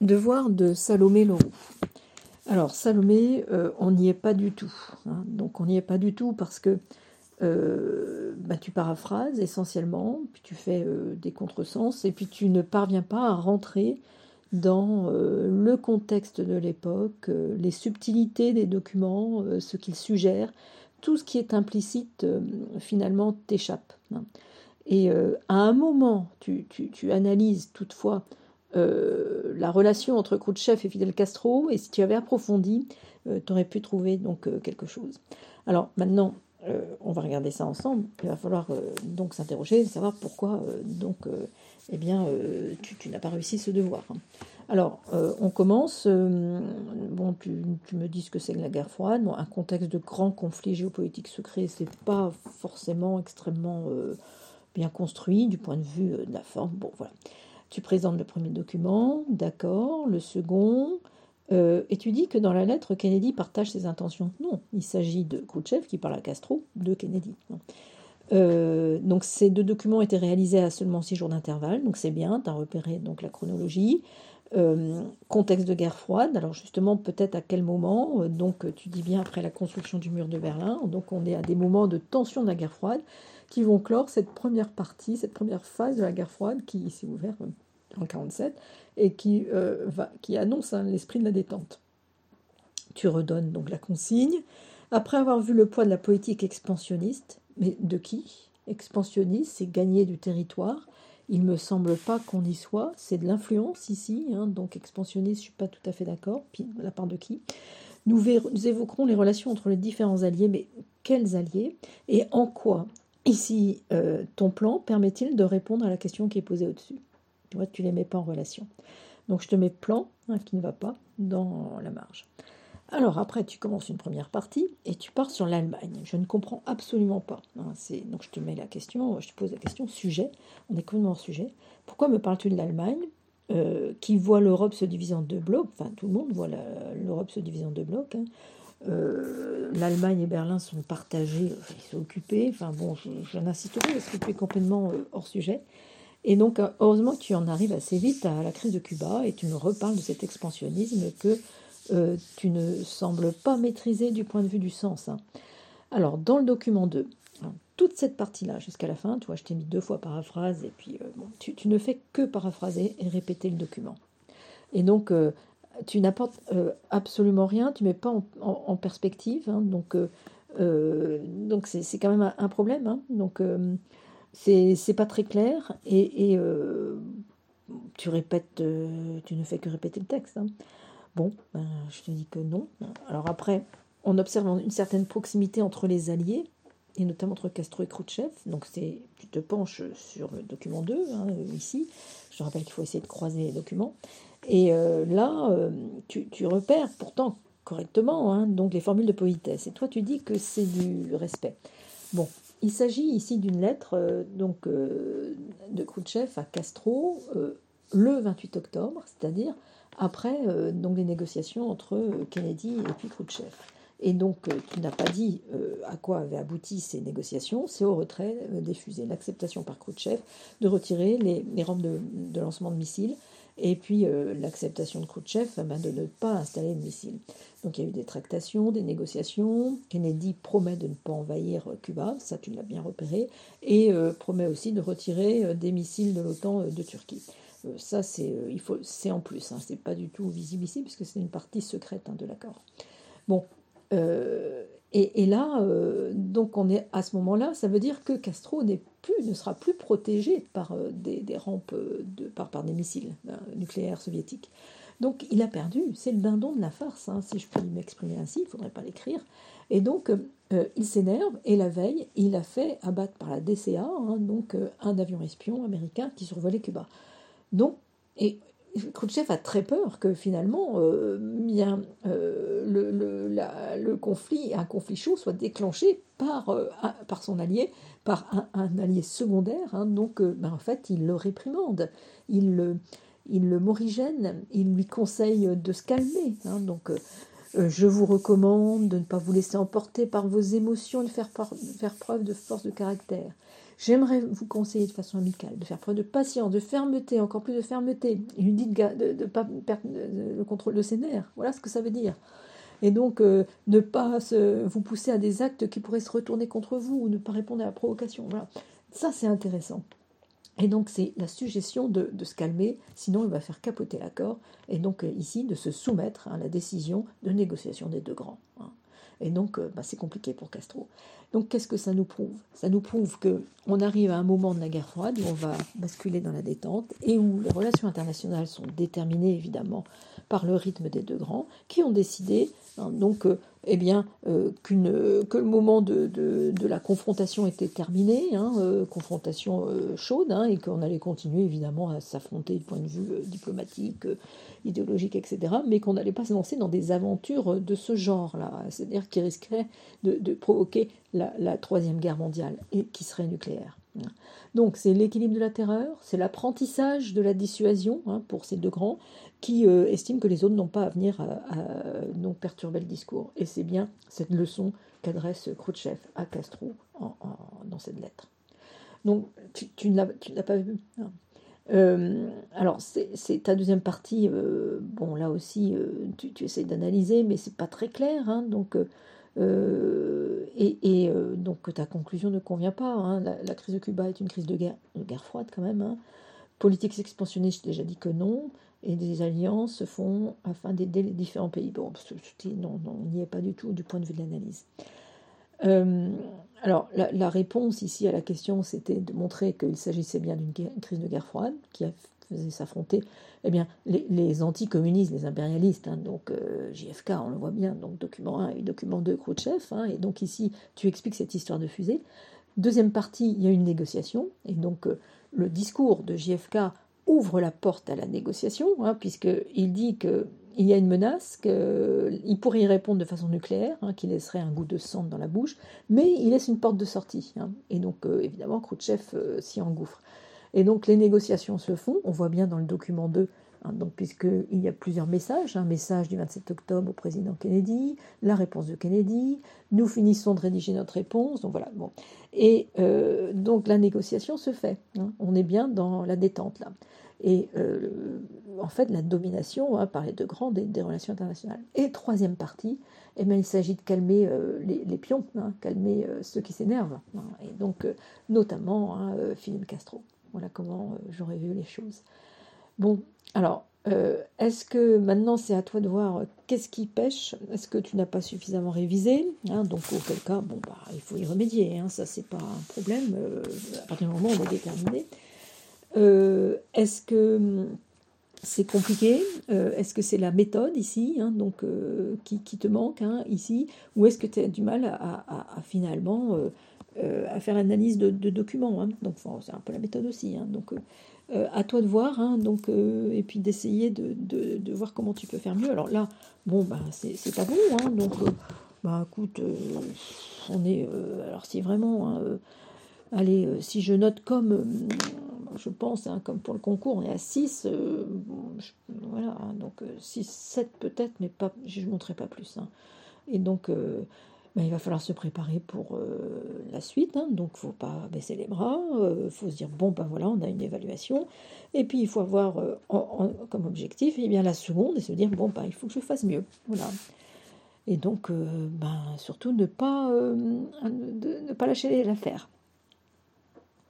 Devoir de Salomé Leroux. Alors Salomé, on n'y est pas du tout. Donc on n'y est pas du tout parce que tu paraphrases essentiellement, puis tu fais des contresens, et puis tu ne parviens pas à rentrer dans le contexte de l'époque, les subtilités des documents, ce qu'ils suggèrent, tout ce qui est implicite finalement t'échappe. Et à un moment, tu analyses toutefois la relation entre Khrouchtchev et Fidel Castro, et si tu avais approfondi, tu aurais pu trouver donc quelque chose. Alors maintenant, on va regarder ça ensemble. Il va falloir donc s'interroger, savoir pourquoi tu n'as pas réussi ce devoir. Alors, on commence. Tu me dis ce que c'est que la guerre froide. Bon, un contexte de grand conflit géopolitique secret, c'est pas forcément extrêmement bien construit du point de vue de la forme. Bon, voilà. Tu présentes le premier document, d'accord, le second, et tu dis que dans la lettre, Kennedy partage ses intentions. Non, il s'agit de Khrouchtchev qui parle à Castro, de Kennedy. Donc ces deux documents étaient réalisés à seulement 6 jours d'intervalle, donc c'est bien, tu as repéré donc la chronologie. Contexte de guerre froide, alors justement peut-être à quel moment, donc tu dis bien après la construction du mur de Berlin, donc on est à des moments de tension de la guerre froide qui vont clore cette première partie, cette première phase de la guerre froide qui s'est ouverte en 1947 et qui annonce l'esprit de la détente. Tu redonnes donc la consigne. Après avoir vu le poids de la politique expansionniste, mais de qui? Expansionniste, c'est gagner du territoire. Il me semble pas qu'on y soit. C'est de l'influence ici, donc expansionniste, je suis pas tout à fait d'accord. Puis de la part de qui? Nous évoquerons les relations entre les différents alliés, mais quels alliés? Et en quoi, ici, ton plan permet-il de répondre à la question qui est posée au-dessus? Tu vois, tu ne les mets pas en relation. Donc je te mets plan, qui ne va pas, dans la marge. Alors après, tu commences une première partie et tu pars sur l'Allemagne. Je ne comprends absolument pas. Donc je te mets la question, je te pose la question, sujet, on est complètement hors sujet. Pourquoi me parles-tu de l'Allemagne qui voit l'Europe se diviser en deux blocs? Enfin, tout le monde voit l'Europe se diviser en deux blocs. L'Allemagne et Berlin sont partagés, ils sont occupés. Enfin bon, je n'insiste pas parce que tu es complètement hors sujet. Et donc, heureusement que tu en arrives assez vite à la crise de Cuba et tu me reparles de cet expansionnisme que tu ne sembles pas maîtriser du point de vue du sens. Alors, dans le document 2, toute cette partie-là jusqu'à la fin, tu vois, je t'ai mis 2 fois paraphrase, et puis tu ne fais que paraphraser et répéter le document. Et donc, tu n'apportes absolument rien, tu ne mets pas en perspective, donc c'est quand même un problème. Donc, c'est pas très clair, et tu répètes, tu ne fais que répéter le texte. Bon, je te dis que non. Alors après, on observe une certaine proximité entre les alliés, et notamment entre Castro et Khrouchtchev. Donc tu te penches sur le document 2, ici. Je te rappelle qu'il faut essayer de croiser les documents. Et là, tu repères pourtant correctement donc les formules de politesse. Et toi, tu dis que c'est du respect. Bon, il s'agit ici d'une lettre de Khrouchtchev à Castro le 28 octobre, c'est-à-dire après donc les négociations entre Kennedy et puis Khrouchtchev. Et donc tu n'as pas dit à quoi avaient abouti ces négociations, c'est au retrait des fusées, l'acceptation par Khrouchtchev de retirer les rampes de lancement de missiles, et puis l'acceptation de Khrouchtchev de ne pas installer de missiles. Donc il y a eu des tractations, des négociations. Kennedy promet de ne pas envahir Cuba, ça tu l'as bien repéré, et promet aussi de retirer des missiles de l'OTAN de Turquie. Ça c'est en plus, c'est pas du tout visible ici puisque c'est une partie secrète de l'accord. Bon, et là, donc on est à ce moment-là, ça veut dire que Castro ne sera plus protégé par des rampes par des missiles nucléaires soviétiques. Donc il a perdu, c'est le dindon de la farce, si je peux m'exprimer ainsi, il ne faudrait pas l'écrire. Et donc il s'énerve, et la veille, il a fait abattre par la DCA donc un avion espion américain qui survolait Cuba. Donc, et Khrouchtchev a très peur que finalement le conflit, un conflit chaud, soit déclenché par son allié, par un allié secondaire. Donc, en fait, il le réprimande, il le morigène, il lui conseille de se calmer. Donc, je vous recommande de ne pas vous laisser emporter par vos émotions, de faire preuve de force de caractère. J'aimerais vous conseiller de façon amicale de faire preuve de patience, de fermeté, encore plus de fermeté. Il lui dit de ne pas perdre le contrôle de ses nerfs. Voilà ce que ça veut dire. Et donc, ne pas vous pousser à des actes qui pourraient se retourner contre vous ou ne pas répondre à la provocation. Voilà. Ça, c'est intéressant. Et donc, c'est la suggestion de se calmer, sinon il va faire capoter l'accord. Et donc, ici, de se soumettre à la décision de négociation des deux grands. Hein. Et donc, c'est compliqué pour Castro. Donc, qu'est-ce que ça nous prouve? Ça nous prouve qu'on arrive à un moment de la guerre froide où on va basculer dans la détente et où les relations internationales sont déterminées, évidemment, par le rythme des deux grands, qui ont décidé que le moment de la confrontation était terminé, confrontation chaude, et qu'on allait continuer évidemment à s'affronter du point de vue diplomatique, idéologique, etc., mais qu'on n'allait pas se lancer dans des aventures de ce genre-là, c'est-à-dire qui risqueraient de provoquer la Troisième Guerre mondiale et qui serait nucléaire. Donc c'est l'équilibre de la terreur, c'est l'apprentissage de la dissuasion pour ces deux grands qui estiment que les autres n'ont pas à venir donc perturber le discours. Et c'est bien cette leçon qu'adresse Khrouchtchev à Castro dans cette lettre. Donc tu ne l'as pas vu. Alors c'est ta deuxième partie. Bon là aussi tu essaies d'analyser, mais c'est pas très clair. Donc donc ta conclusion ne convient pas. La crise de Cuba est une crise de guerre froide quand même. Politique expansionniste, j'ai déjà dit que non, et des alliances se font afin d'aider les différents pays. Bon, non, on n'y est pas du tout du point de vue de l'analyse. Alors, la réponse ici à la question, c'était de montrer qu'il s'agissait bien d'une crise de guerre froide qui faisait s'affronter les anticommunistes, les impérialistes, donc JFK, on le voit bien, donc document 1 et document 2, Khrouchtchev, et donc ici, tu expliques cette histoire de fusée. Deuxième partie, il y a une négociation, et donc le discours de JFK ouvre la porte à la négociation, puisqu'il dit qu'il y a une menace, qu'il pourrait y répondre de façon nucléaire, qui laisserait un goût de sang dans la bouche, mais il laisse une porte de sortie. Et donc, évidemment, Khrouchtchev s'y engouffre. Et donc, les négociations se font, on voit bien dans le document 2, donc, puisqu'il y a plusieurs messages, un message du 27 octobre au président Kennedy, la réponse de Kennedy, nous finissons de rédiger notre réponse, donc voilà. Bon. Et donc la négociation se fait, on est bien dans la détente là. Et en fait, la domination par les deux grands des relations internationales. Et troisième partie, il s'agit de calmer les pions, calmer ceux qui s'énervent, et donc notamment Fidel Castro. Voilà comment j'aurais vu les choses. Bon, alors, est-ce que maintenant c'est à toi de voir qu'est-ce qui pêche? Est-ce que tu n'as pas suffisamment révisé? Donc auquel cas, il faut y remédier, ça c'est pas un problème, à partir du moment où on est déterminé. Est-ce que c'est compliqué? Est-ce que c'est la méthode ici, qui te manque ici? Ou est-ce que tu as du mal à finalement à faire l'analyse de documents, donc c'est un peu la méthode aussi, donc à toi de voir, et puis d'essayer de voir comment tu peux faire mieux. Alors là, c'est pas bon, donc écoute, on est, alors si vraiment, allez, si je note comme, je pense, comme pour le concours, on est à 6, voilà, donc 6, 7 peut-être, mais pas, je ne montrerai pas plus, et donc il va falloir se préparer pour la suite, donc il ne faut pas baisser les bras, il faut se dire, voilà, on a une évaluation, et puis il faut avoir comme objectif, la seconde, et se dire, il faut que je fasse mieux, voilà. Et donc, surtout ne pas lâcher l'affaire.